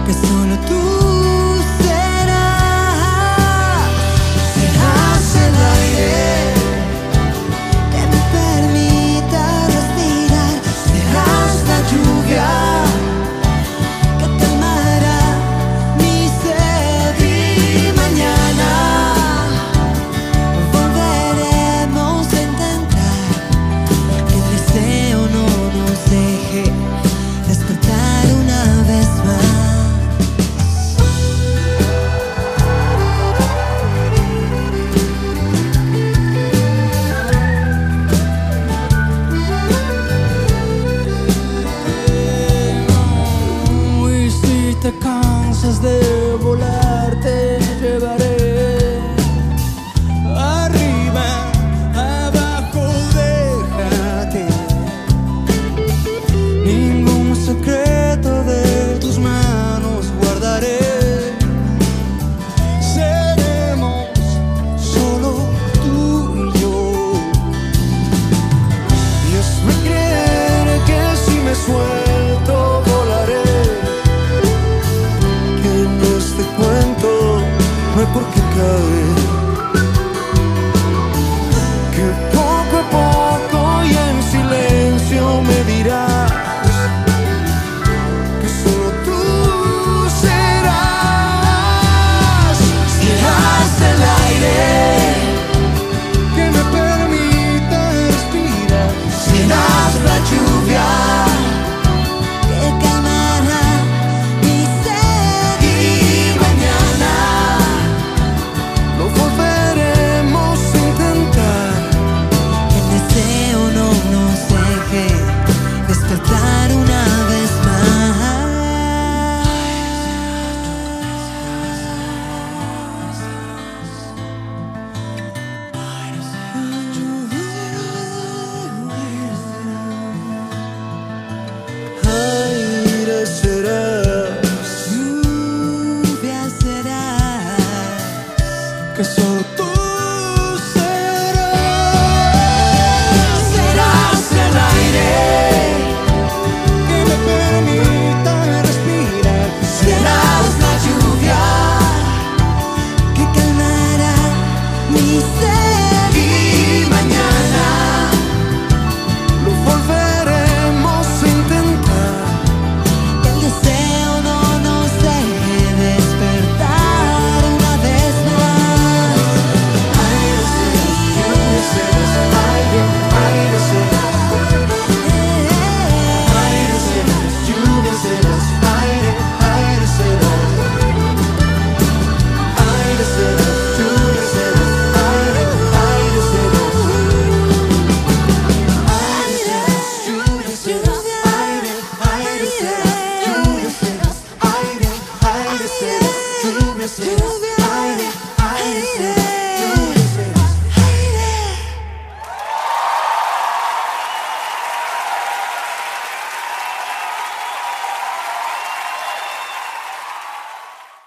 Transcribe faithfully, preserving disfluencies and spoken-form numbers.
que solo tú serás. Serás el aire que me permita respirar. Serás la lluvia que calmará mi sed. Y mañana volveremos a intentar que el deseo no nos deje despertar una vez más. Y si te cansas de volar, te llevaré arriba, abajo, déjate. Ningún secreto de tus manos guardaré. Seremos solo tú y yo. Dios me quiere que si me suelto volaré. Que en este cuento no hay por qué caer. Que poco a poco y en silencio me dirás que solo tú serás. Serás el aire que me permita respirar. Serás la lluvia que calmará mi sed. Y mañana lo volveremos a intentar. Que el deseo no nos deje despertar una vez más. Aire serás, lluvia serás, que solo tú serás. Serás el aire que me permita respirar. Serás la lluvia que calmará mi sed. Y mañana lo volveremos a intentar. Que el deseo no nos deje despertar una vez más. Aire serás, lluvia serás, aire, aire serás. Aire serás, lluvia serás, aire, aire serás. Aire serás, lluvia serás, aire, aire serás. Aire serás, lluvia serás, aire, aire serás. Lluvia serás, aire, aire serás. Lluvia serás.